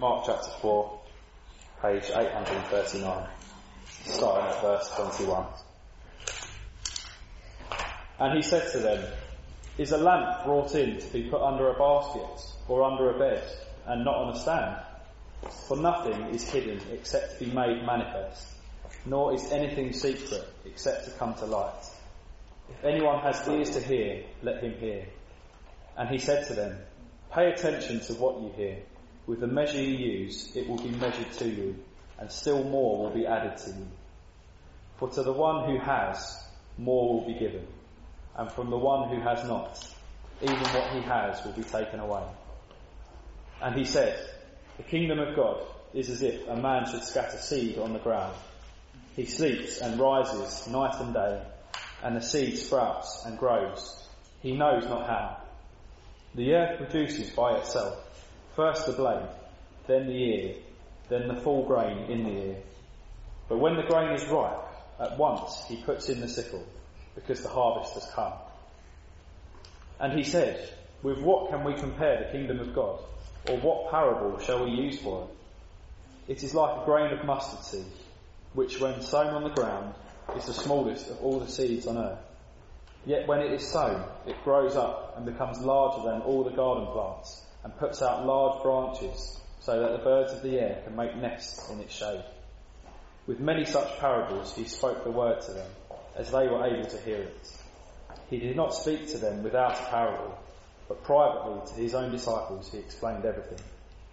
Mark chapter 4, page 839, starting at verse 21. And he said to them, "Is a lamp brought in to be put under a basket or under a bed, and not on a stand? For nothing is hidden except to be made manifest, nor is anything secret except to come to light. If anyone has ears to hear, let him hear." And he said to them, "Pay attention to what you hear. With the measure you use, it will be measured to you, and still more will be added to you. For to the one who has, more will be given, and from the one who has not, even what he has will be taken away." And he said, "The kingdom of God is as if a man should scatter seed on the ground. He sleeps and rises night and day, and the seed sprouts and grows. He knows not how. The earth produces by itself first the blade, then the ear, then the full grain in the ear. But when the grain is ripe, at once he puts in the sickle, because the harvest has come." And he said, "With what can we compare the kingdom of God? Or what parable shall we use for it? It is like a grain of mustard seed, which when sown on the ground is the smallest of all the seeds on earth. Yet when it is sown, it grows up and becomes larger than all the garden plants, and puts out large branches, so that the birds of the air can make nests in its shade." With many such parables he spoke the word to them, as they were able to hear it. He did not speak to them without a parable, but privately to his own disciples he explained everything.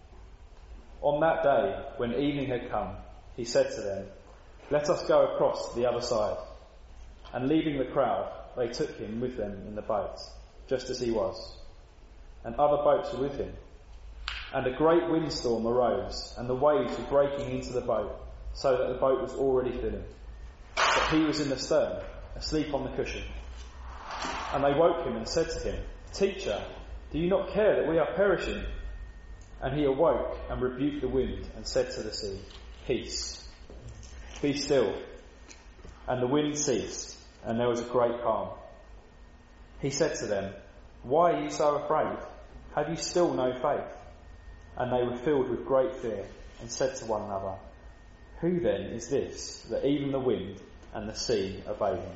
On that day, when evening had come, he said to them, "Let us go across to the other side." And leaving the crowd, they took him with them in the boat, just as he was. And other boats were with him. And a great windstorm arose, and the waves were breaking into the boat, so that the boat was already filling. But he was in the stern, asleep on the cushion. And they woke him and said to him, "Teacher, do you not care that we are perishing?" And he awoke and rebuked the wind and said to the sea, "Peace, be still." And the wind ceased, and there was a great calm. He said to them, "Why are you so afraid? Have you still no faith?" And they were filled with great fear and said to one another, "Who then is this, that even the wind and the sea obey him?"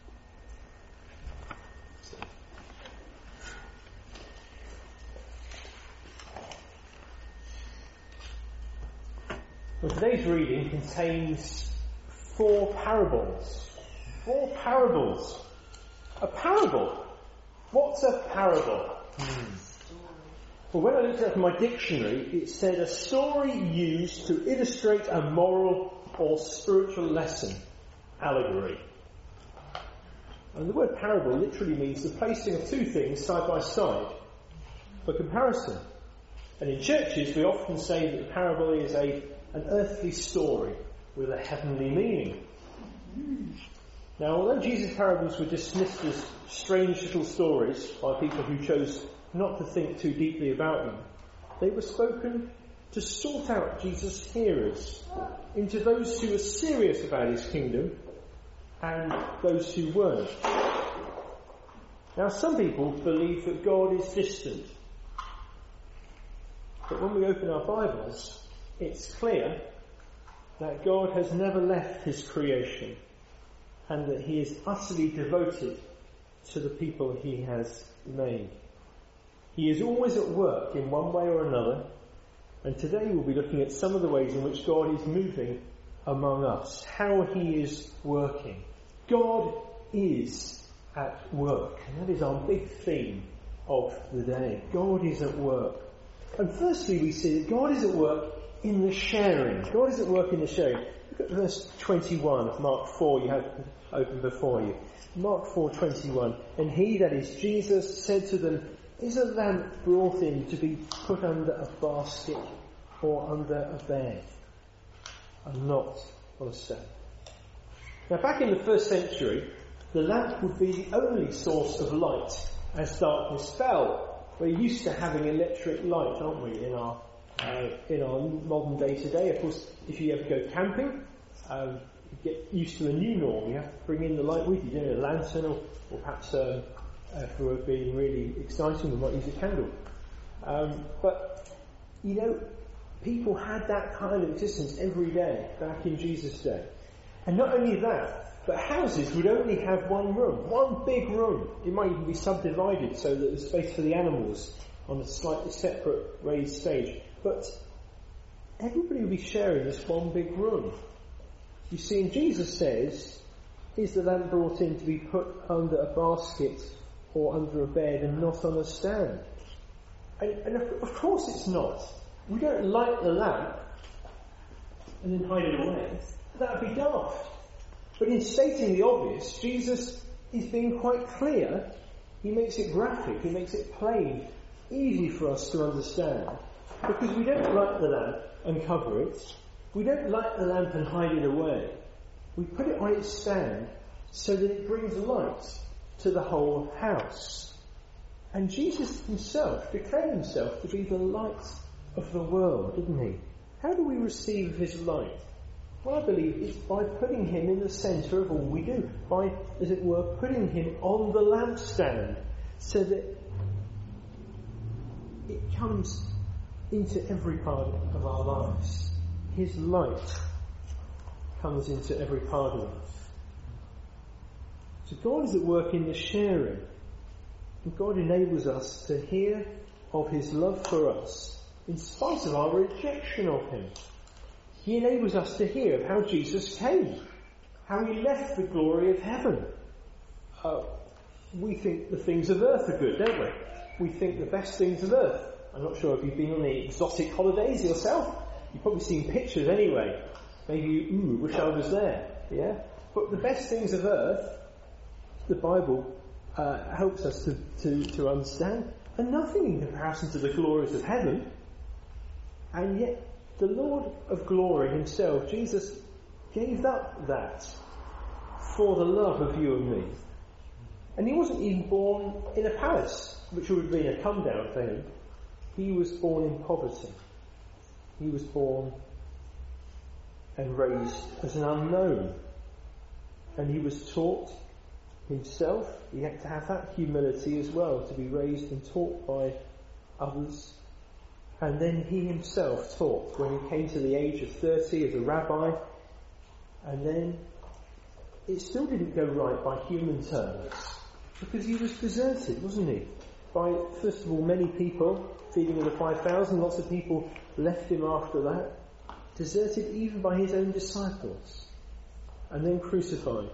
Well, today's reading contains 4 parables. 4 parables. A parable. What's a parable? Well, when I looked it up in my dictionary, it said a story used to illustrate a moral or spiritual lesson, allegory. And the word parable literally means the placing of 2 things side by side for comparison. And in churches, we often say that the parable is an earthly story with a heavenly meaning. Now, although Jesus' parables were dismissed as strange little stories by people who chose not to think too deeply about them, they were spoken to sort out Jesus' hearers into those who were serious about his kingdom and those who weren't. Now, some people believe that God is distant. But when we open our Bibles, it's clear that God has never left his creation and that he is utterly devoted to the people he has made. He is always at work in one way or another, and today we'll be looking at some of the ways in which God is moving among us, how he is working. God is at work, and that is our big theme of the day. God is at work. And firstly we see that God is at work in the sharing. God is at work in the sharing. Look at verse 21 of Mark 4 you have open before you. Mark 4:21. And he, that is Jesus, said to them, "Is a lamp brought in to be put under a basket or under a bed, and not on a stand?" Now, back in the 1st century, the lamp would be the only source of light as darkness fell. We're used to having electric light, aren't we, in our modern day today. Of course, if you ever go camping, you get used to a new norm. You have to bring in the light with you, don't you? A lantern, or perhaps if we're being really exciting, we might use a candle. But you know, People had that kind of existence every day back in Jesus' day. And not only that, but houses would only have one room, one big room. It might even be subdivided so that there's space for the animals on a slightly separate raised stage. But everybody would be sharing this one big room. You see, and Jesus says, is the lamp brought in to be put under a basket or under a bed and not on a stand? And of course it's not. We don't light the lamp and then hide it away. That would be daft. But in stating the obvious, Jesus is being quite clear. He makes it graphic, he makes it plain, easy for us to understand. Because we don't light the lamp and cover it. We don't light the lamp and hide it away. We put it on its stand so that it brings light to the whole house. And Jesus himself declared himself to be the light of the world, didn't he? How do we receive his light? Well, I believe it's by putting him in the centre of all we do. By, as it were, putting him on the lampstand so that it comes into every part of our lives. His light comes into every part of us. So God is at work in the sharing. And God enables us to hear of his love for us in spite of our rejection of him. He enables us to hear of how Jesus came, how he left the glory of heaven. We think the things of earth are good, don't we? We think the best things of earth. I'm not sure if you've been on any exotic holidays yourself. You've probably seen pictures anyway. Maybe you wish I was there. Yeah? But the best things of earth, the Bible helps us to understand, are nothing in comparison to the glories of heaven. And yet, the Lord of glory himself, Jesus, gave up that for the love of you and me. And he wasn't even born in a palace, which would have been a come down for him. He was born in poverty. He was born and raised as an unknown. And he was taught himself. He had to have that humility as well, to be raised and taught by others. And then he himself taught when he came to the age of 30 as a rabbi. And then it still didn't go right by human terms, because he was deserted, wasn't he? By, first of all, many people, feeding of the 5,000, lots of people left him after that. Deserted even by his own disciples. And then crucified.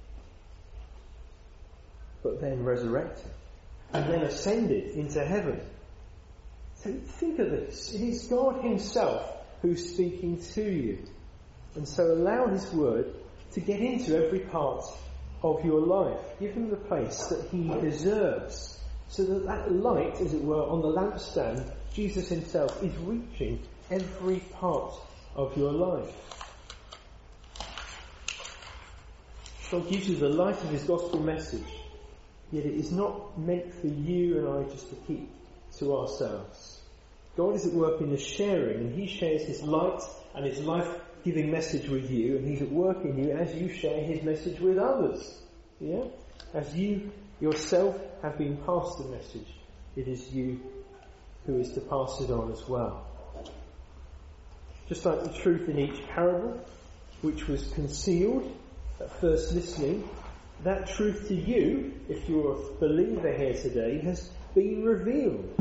But then resurrected. And then ascended into heaven. So think of this. It is God himself who's speaking to you. And so allow his word to get into every part of your life. Give him the place that he deserves. So that that light, as it were, on the lampstand, Jesus himself, is reaching every part of your life. God gives you the light of his gospel message, yet it is not meant for you and I just to keep to ourselves. God is at work in the sharing, and he shares his light and his life-giving message with you, and he's at work in you as you share his message with others. Yeah? As you yourself have been passed the message, it is you who is to pass it on as well. Just like the truth in each parable, which was concealed at first listening, that truth to you, if you're a believer here today, has been revealed.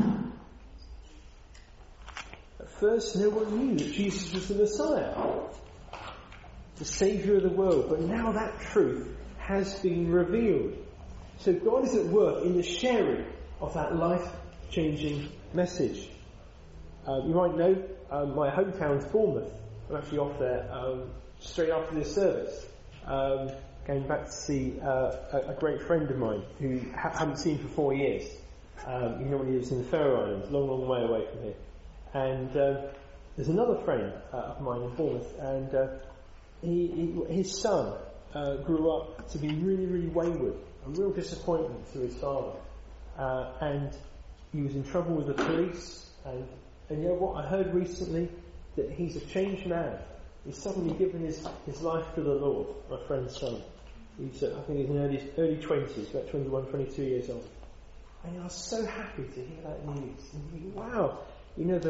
At first no one knew that Jesus was the Messiah, the Saviour of the world, but now that truth has been revealed. So God is at work in the sharing of that life-changing message. You might know my hometown's Bournemouth. I'm actually off there straight after this service. Going back to see a great friend of mine who I haven't seen for 4 years. He normally lives in the Faroe Islands, long, long way away from here. And there's another friend of mine in Bournemouth, and his son grew up to be really, really wayward, a real disappointment to his father. And he was in trouble with the police, and you know what, I heard recently that he's a changed man. He's suddenly given his life to the Lord, my friend's son. He's, I think he's in early 20s, about 21, 22 years old. And I was so happy to hear that news. And think, wow, you know, the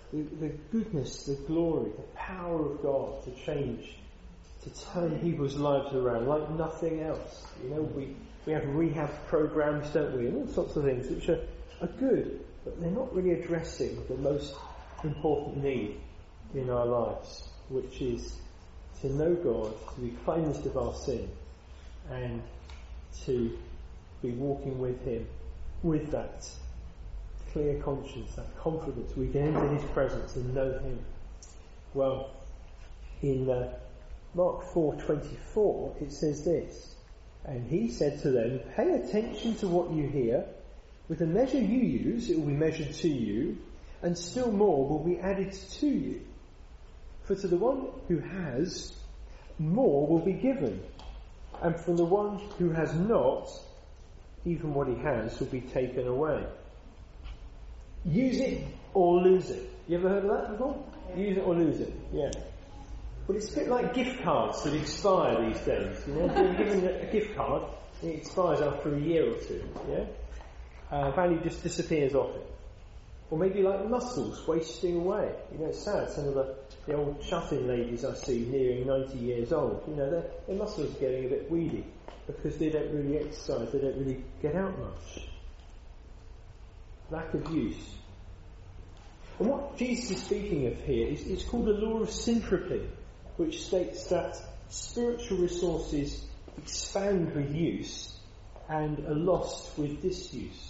the goodness, the glory, the power of God to change, to turn people's lives around like nothing else. You know, we have rehab programs, don't we, and all sorts of things which are good, but they're not really addressing the most important need in our lives, which is to know God, to be cleansed of our sin, and to be walking with Him with that clear conscience, that confidence. We can enter His presence and know Him. Well, in Mark 4:24 it says this, and He said to them, "Pay attention to what you hear. With the measure you use, it will be measured to you, and still more will be added to you. For to the one who has, more will be given, and from the one who has not, even what he has will be taken away." Use it or lose it. You ever heard of that before? Use it or lose it. Yeah. Well, it's a bit like gift cards that expire these days. You know, if you're given a gift card, it expires after a year or two. Yeah. Value just disappears off it. Or maybe like muscles wasting away. You know, it's sad. Some of the old shut-in ladies I see nearing 90 years old, you know, their muscles are getting a bit weedy because they don't really exercise, they don't really get out much. Lack of use. And what Jesus is speaking of here is called the law of syntropy, which states that spiritual resources expand with use and are lost with disuse.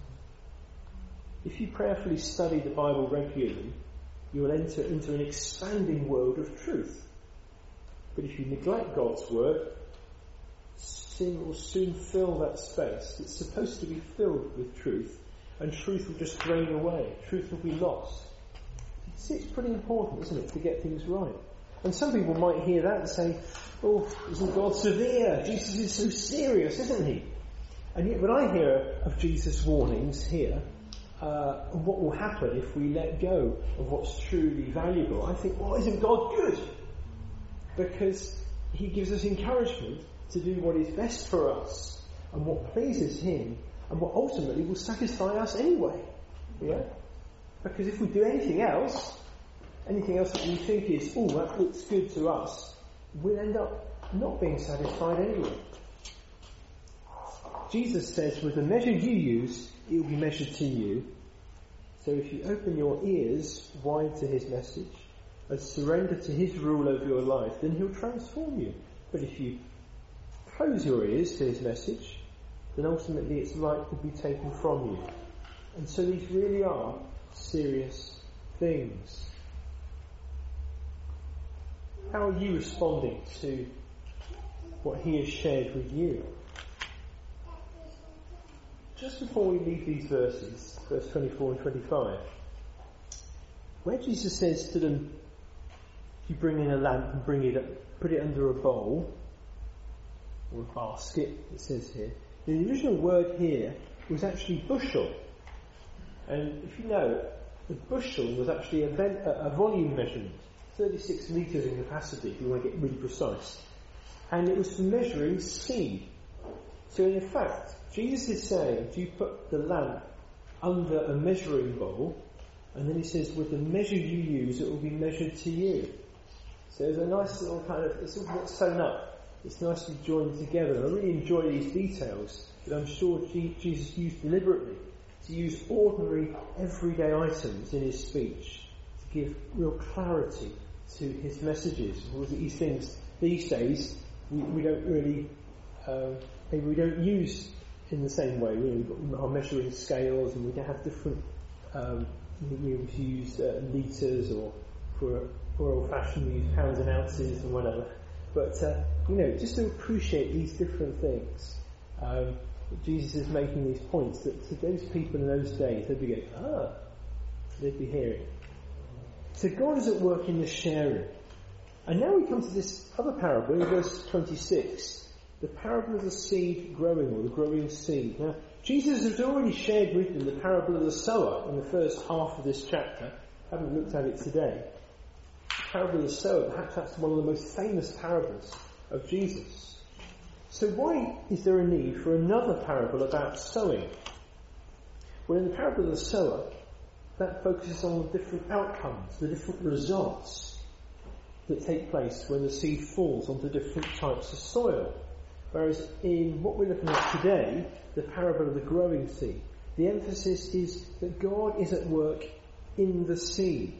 If you prayerfully study the Bible regularly, you will enter into an expanding world of truth. But if you neglect God's word, sin will soon fill that space. It's supposed to be filled with truth, and truth will just drain away. Truth will be lost. See, it's pretty important, isn't it, to get things right? And some people might hear that and say, "Oh, isn't God severe? Jesus is so serious, isn't he?" And yet when I hear of Jesus' warnings here, and what will happen if we let go of what's truly valuable, I think, well, isn't God good? Because He gives us encouragement to do what is best for us and what pleases Him and what ultimately will satisfy us anyway. Yeah? Because if we do anything else that we think is, "Oh, that looks good to us," we'll end up not being satisfied anyway. Jesus says, with the measure you use, it will be measured to you. So if you open your ears wide to His message and surrender to His rule over your life, then He'll transform you. But if you close your ears to His message, then ultimately its light will be taken from you. And so these really are serious things. How are you responding to what He has shared with you? Just before we leave these verses, verse 24 and 25, where Jesus says to them, if you bring in a lamp and put it under a bowl, or a basket, it says here, the original word here was actually bushel. And if you know, the bushel was actually a volume measurement, 36 litres in capacity, if you want to get really precise. And it was for measuring seed. So in fact, Jesus is saying, do you put the lamp under a measuring bowl? And then He says, with the measure you use, it will be measured to you. So there's a nice little kind of, it's all not sewn up. It's nicely joined together. I really enjoy these details that I'm sure Jesus used deliberately to use ordinary, everyday items in His speech to give real clarity to His messages. Because these things, these days, we don't really, maybe we don't use in the same way. We've got our measuring scales, and we can have different, we use litres, or for old-fashioned we use pounds and ounces and whatever. But, just to appreciate these different things, Jesus is making these points that to those people in those days, they'd be going, they'd be hearing. So God is at work in the sharing. And now we come to this other parable in verse 26. The parable of the seed growing, or the growing seed. Now, Jesus has already shared with them the parable of the sower in the first half of this chapter. I haven't looked at it today. The parable of the sower, perhaps that's one of the most famous parables of Jesus. So why is there a need for another parable about sowing? Well, in the parable of the sower, that focuses on the different outcomes, the different results that take place when the seed falls onto different types of soil. Whereas in what we're looking at today, the parable of the growing seed, the emphasis is that God is at work in the seed.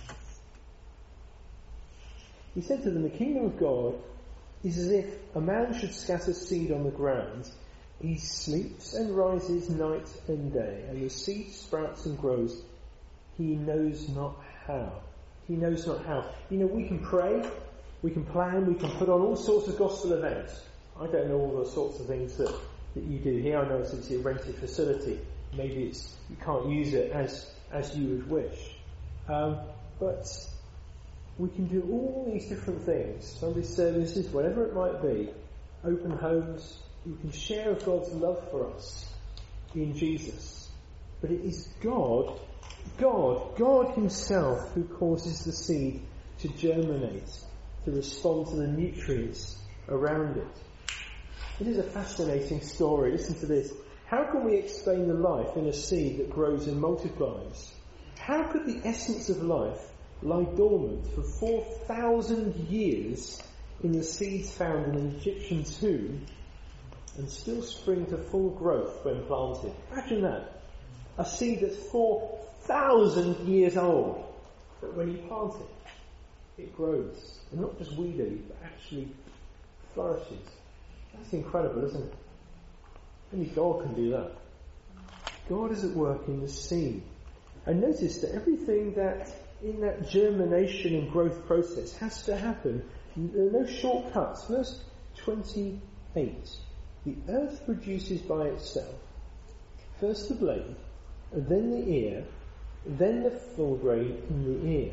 He said to them, the kingdom of God is as if a man should scatter seed on the ground. He sleeps and rises night and day, and the seed sprouts and grows. He knows not how. He knows not how. You know, we can pray, we can plan, we can put on all sorts of gospel events. I don't know all the sorts of things that you do here. I know it's a rented facility. Maybe you can't use it as you would wish. But we can do all these different things. Sunday services, whatever it might be. Open homes. We can share of God's love for us in Jesus. But it is God himself who causes the seed to germinate, to respond to the nutrients around it. It is a fascinating story. Listen to this. How can we explain the life in a seed that grows and multiplies? How could the essence of life lie dormant for 4,000 years in the seeds found in an Egyptian tomb and still spring to full growth when planted? Imagine that. A seed that's 4,000 years old, but when you plant it grows. And not just weedily, but actually flourishes. That's incredible, isn't it? Only God can do that. God is at work in the seed. And notice that everything that in that germination and growth process has to happen. There are no shortcuts. Verse 28. The earth produces by itself first the blade, and then the ear, then the full grain in the ear.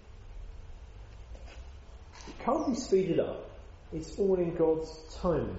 It can't be speeded up. It's all in God's timing.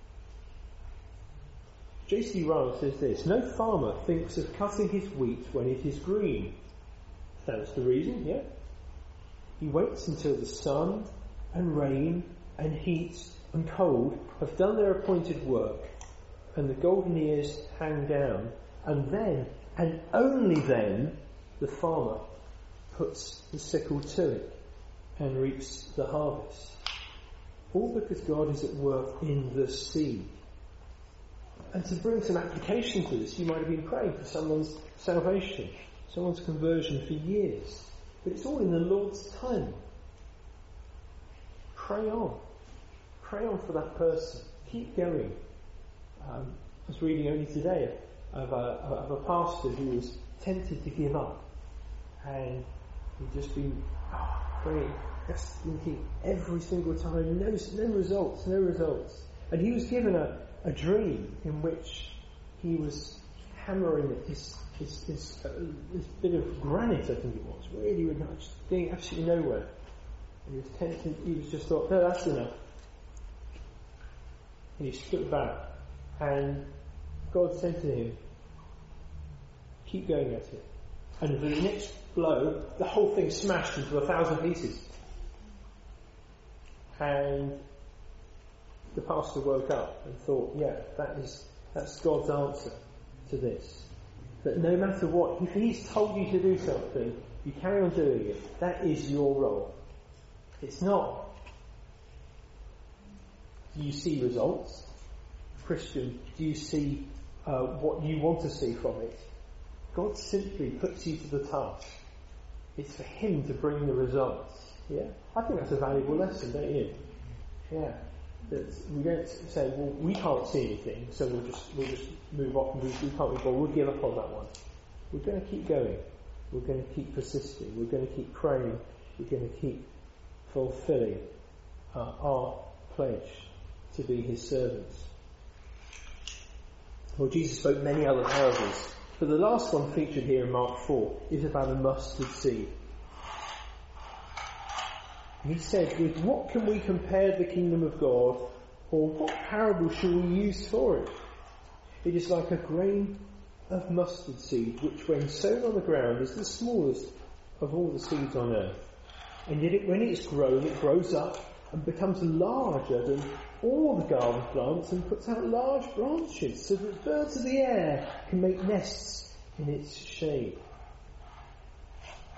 J.C. Ryle says this: no farmer thinks of cutting his wheat when it is green. That's the reason, yeah? He waits until the sun and rain and heat and cold have done their appointed work and the golden ears hang down, and then, and only then, the farmer puts the sickle to it and reaps the harvest. All because God is at work in the seed. And to bring some application to this, you might have been praying for someone's salvation, someone's conversion for years. But it's all in the Lord's time. Pray on. Pray on for that person. Keep going. I was reading only today of a pastor who was tempted to give up. And he'd just been praying, just thinking every single time, no results. And he was given a dream in which he was hammering this bit of granite, I think it was, really much, getting absolutely nowhere. And he was tempted, he was just thought, no, that's enough. And he stood back, and God said to him, keep going at it. And the next blow, the whole thing smashed into 1,000 pieces. And the pastor woke up and thought, yeah, that's God's answer to this. That no matter what, if he's told you to do something, you carry on doing it. That is your role. It's not, do you see results? Christian, do you see what you want to see from it? God simply puts you to the task. It's for him to bring the results. Yeah? I think that's a valuable lesson, don't you? Yeah. That we don't say, well, we can't see anything, so we'll just move off and we can't be bothered. We'll give up on that one. We're going to keep going. We're going to keep persisting. We're going to keep praying. We're going to keep fulfilling our pledge to be his servants. Well, Jesus spoke many other parables, but the last one featured here in Mark 4 is about a mustard seed. He said, with what can we compare the kingdom of God, or what parable shall we use for it? It is like a grain of mustard seed, which when sown on the ground is the smallest of all the seeds on earth. And yet when it's grown, it grows up and becomes larger than all the garden plants and puts out large branches so that birds of the air can make nests in its shade.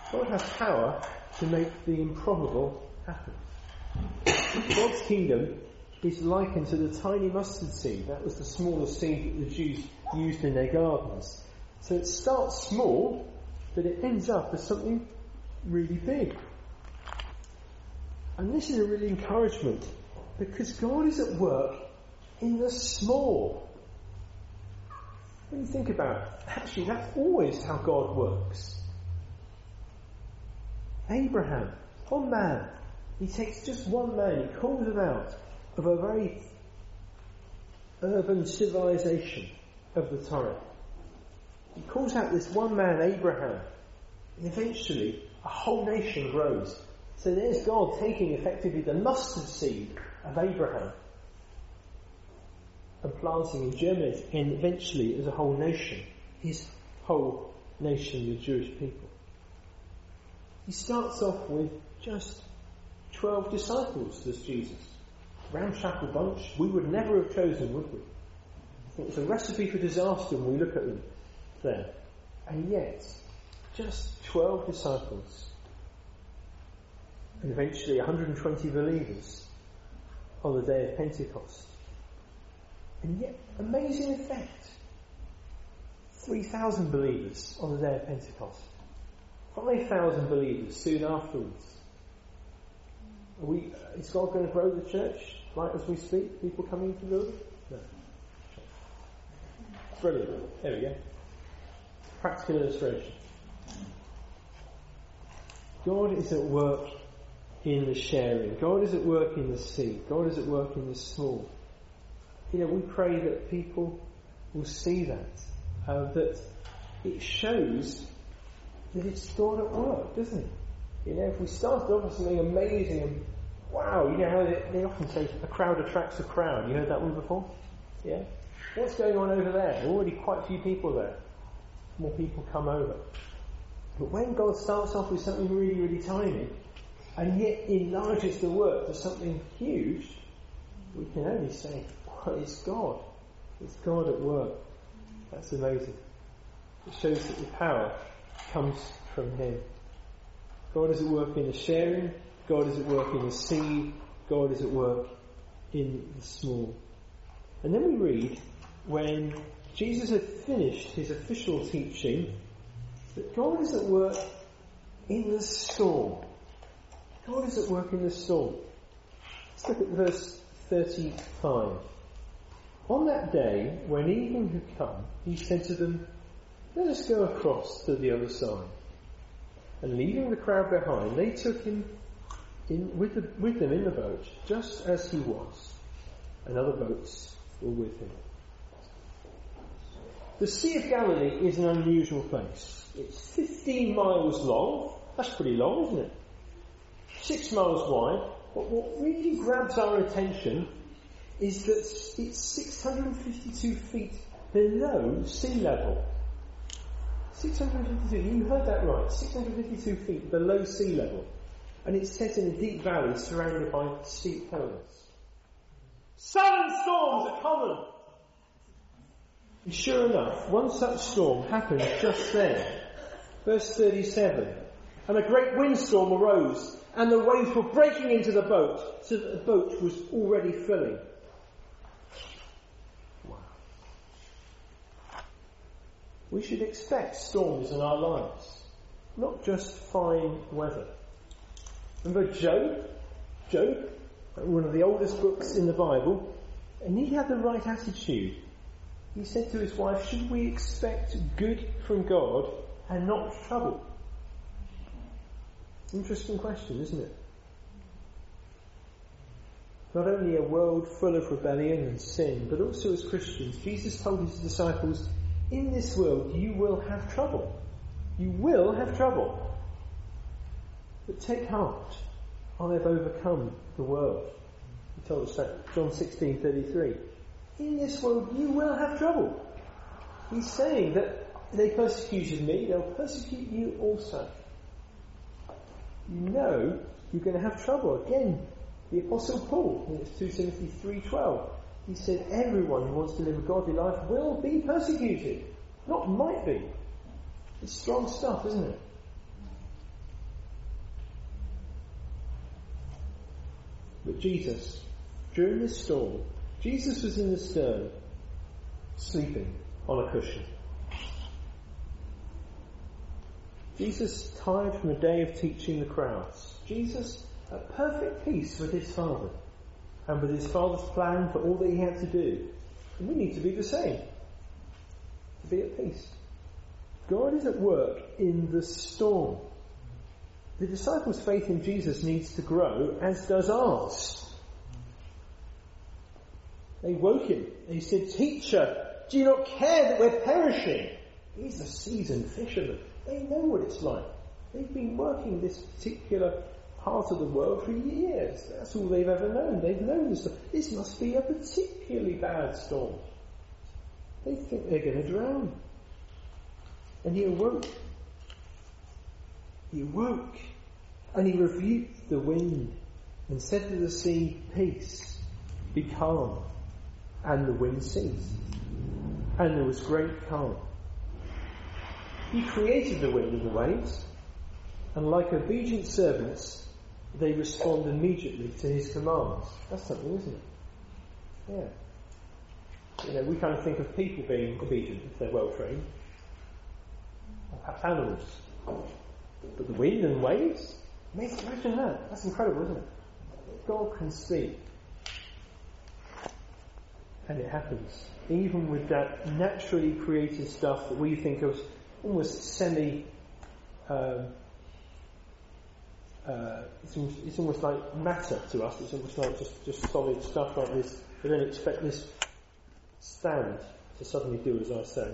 God has power to make the improbable happen. God's kingdom is likened to the tiny mustard seed. That was the smallest seed that the Jews used in their gardens. So it starts small, but it ends up as something really big. And this is a real encouragement, because God is at work in the small. When you think about it, actually that's always how God works. Abraham, one man, he takes just one man, he calls him out of a very urban civilization of the time. He calls out this one man, Abraham, and eventually a whole nation grows. So there's God taking effectively the mustard seed of Abraham and planting and germinating, and eventually as a whole nation, his whole nation, the Jewish people. He starts off with just 12 disciples, does Jesus. Ramshackle bunch. We would never have chosen, would we? I think it's a recipe for disaster when we look at them there. And yet, just 12 disciples. And eventually 120 believers on the day of Pentecost. And yet, amazing effect. 3,000 believers on the day of Pentecost. 5,000 believers soon afterwards. Is God going to grow the church right as we speak? People coming into the building? No. Brilliant. There we go. Practical illustration. God is at work in the sharing. God is at work in the seed. God is at work in the small. We pray that people will see that. That it shows that it's God at work, doesn't it? If we started off with something amazing and wow, how they often say a crowd attracts a crowd. You heard that one before? Yeah? What's going on over there? There are already quite a few people there. More people come over. But when God starts off with something really, really tiny, and yet enlarges the work to something huge, we can only say, well, it's God. It's God at work. That's amazing. It shows that the power comes from Him. God is at work in the sharing. God is at work in the seed. God is at work in the small. And then we read, when Jesus had finished his official teaching, that God is at work in the storm. God is at work in the storm. Let's look at verse 35. On that day, when evening had come, he said to them, "Let us go across to the other side." And leaving the crowd behind, they took him with them in the boat, just as he was, and other boats were with him. The Sea of Galilee is an unusual place. It's 15 miles long. That's pretty long, isn't it? 6 miles wide. But what really grabs our attention is that it's 652 feet below sea level. 652, you heard that right, 652 feet below sea level. And it's set in a deep valley surrounded by steep pillars. Sudden storms are common. And sure enough, one such storm happened just then. Verse 37. And a great windstorm arose, and the waves were breaking into the boat, so that the boat was already filling. Wow. We should expect storms in our lives, not just fine weather. Remember Job, one of the oldest books in the Bible, and he had the right attitude. He said to his wife, should we expect good from God and not trouble? Interesting question, isn't it? Not only a world full of rebellion and sin, but also as Christians, Jesus told his disciples, in this world you will have trouble. You will have trouble. But take heart, I have overcome the world. He told us that, John 16:33. In this world you will have trouble. He's saying that they persecuted me, they'll persecute you also. You know you're going to have trouble. Again, the Apostle Paul, in 2 Timothy 3:12, he said everyone who wants to live a godly life will be persecuted. Not might be. It's strong stuff, isn't it? But Jesus, during this storm, Jesus was in the stern, sleeping on a cushion. Jesus, tired from a day of teaching the crowds. Jesus, at perfect peace with his Father and with his Father's plan for all that he had to do. And we need to be the same. To be at peace. God is at work in the storm. The disciples' faith in Jesus needs to grow, as does ours. They woke him. They said, "Teacher, do you not care that we're perishing?" He's a seasoned fisherman. They know what it's like. They've been working this particular part of the world for years. That's all they've ever known. They've known this. This must be a particularly bad storm. They think they're going to drown. And he awoke. He awoke. And he rebuked the wind and said to the sea, "Peace, be calm." And the wind ceased. And there was great calm. He created the wind and the waves. And like obedient servants, they respond immediately to his commands. That's something, isn't it? Yeah. You know, we kind of think of people being obedient if they're well trained. Or perhaps animals. But the wind and waves? Imagine that. That's incredible, isn't it? God can speak. And it happens. Even with that naturally created stuff that we think of almost semi... it's almost like matter to us. It's almost like just solid stuff like this. We don't expect this stand to suddenly do as I say.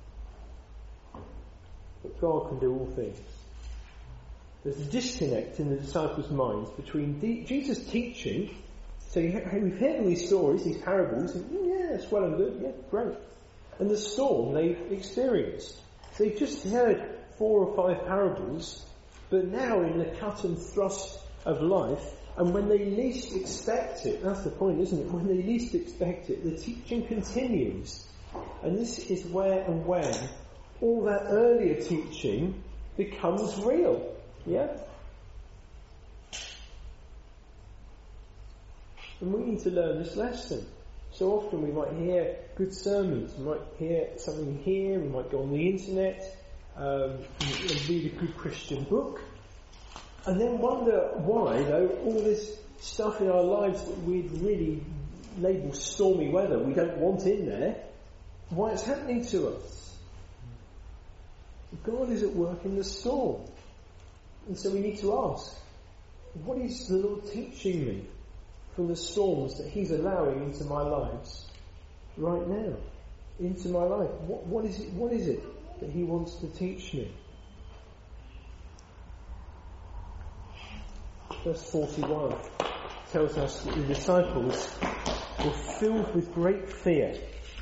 But God can do all things. There's a disconnect in the disciples' minds between Jesus' teaching. So we've heard all these stories, these parables, and yeah, it's well and good, yeah, great. And the storm they've experienced. So they've just heard 4 or 5 parables, but now in the cut and thrust of life, and when they least expect it, that's the point, isn't it? When they least expect it, the teaching continues. And this is where and when all that earlier teaching becomes real. Yeah? And we need to learn this lesson. So often we might hear good sermons, we might hear something here, we might go on the internet, read a good Christian book, and then wonder why, though, all this stuff in our lives that we'd really label stormy weather, we don't want in there, why it's happening to us. God is at work in the storm. And so we need to ask, what is the Lord teaching me from the storms that he's allowing into my lives right now? Into my life. What is it that he wants to teach me? Verse 41 tells us that the disciples were filled with great fear.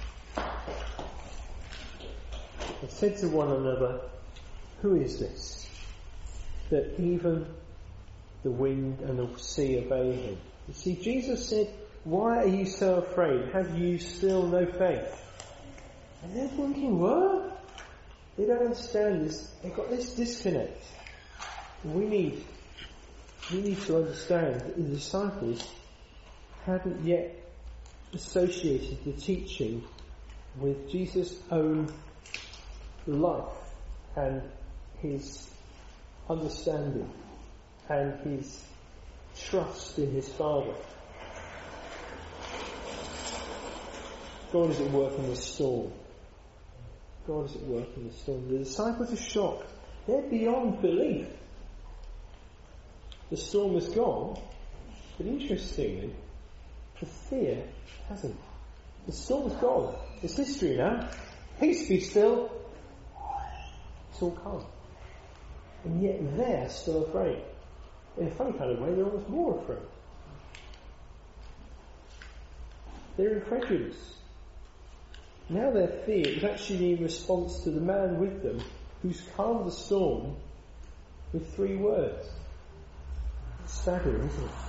They said to one another, "Who is this, that even the wind and the sea obey him?" You see, Jesus said, "Why are you so afraid? Have you still no faith?" And they're thinking, what? They don't understand this. They've got this disconnect. We need to understand that the disciples hadn't yet associated the teaching with Jesus' own life and his understanding and his trust in his Father. God is at work in the storm. God is at work in the storm. The disciples are shocked. They're beyond belief. The storm has gone, but interestingly, the fear hasn't. The storm's gone. It's history now. Peace be still. It's all calm. And yet they're still afraid. In a funny kind of way, they're almost more afraid. They're incredulous. Now their fear is actually in response to the man with them who's calmed the storm with 3 words. It's staggering, isn't it?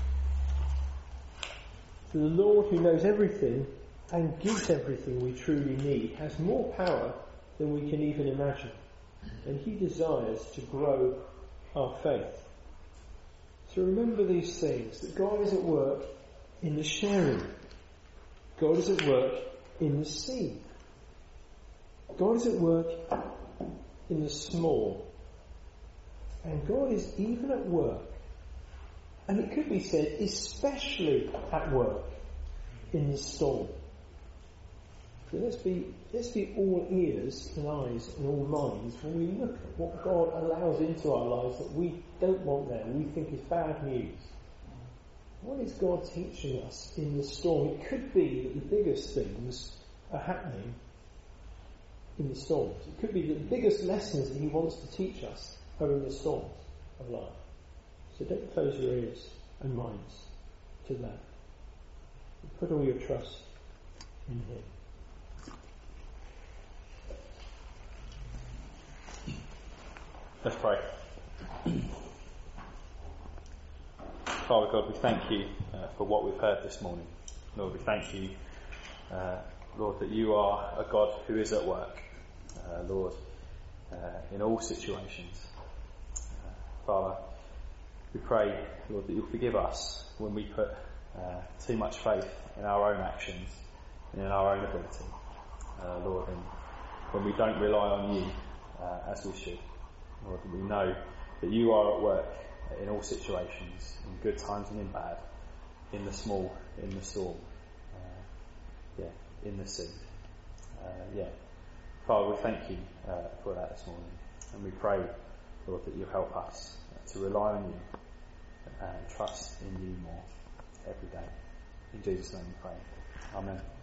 So the Lord, who knows everything and gives everything we truly need, has more power than we can even imagine. And he desires to grow our faith. to remember these things, that God is at work in the sharing. God is at work in the seed. God is at work in the small. And God is even at work, and it could be said especially at work, in the storm. So let's be all ears and eyes and all minds when we look at what God allows into our lives that we don't want there, we think is bad news. What is God teaching us in the storm? It could be that the biggest things are happening in the storms. It could be that the biggest lessons that He wants to teach us are in the storms of life. So don't close your ears and minds to that. Put all your trust in Him. Let's pray. Father God, we thank you for what we've heard this morning. Lord, we thank you, Lord, that you are a God who is at work, Lord, in all situations. Father, we pray, Lord, that you'll forgive us when we put too much faith in our own actions and in our own ability, Lord, and when we don't rely on you as we should. Lord, we know that you are at work in all situations, in good times and in bad, in the small, in the storm, in the sea. Father, we thank you for that this morning, and we pray, Lord, that you help us to rely on you and trust in you more every day. In Jesus' name we pray. Amen.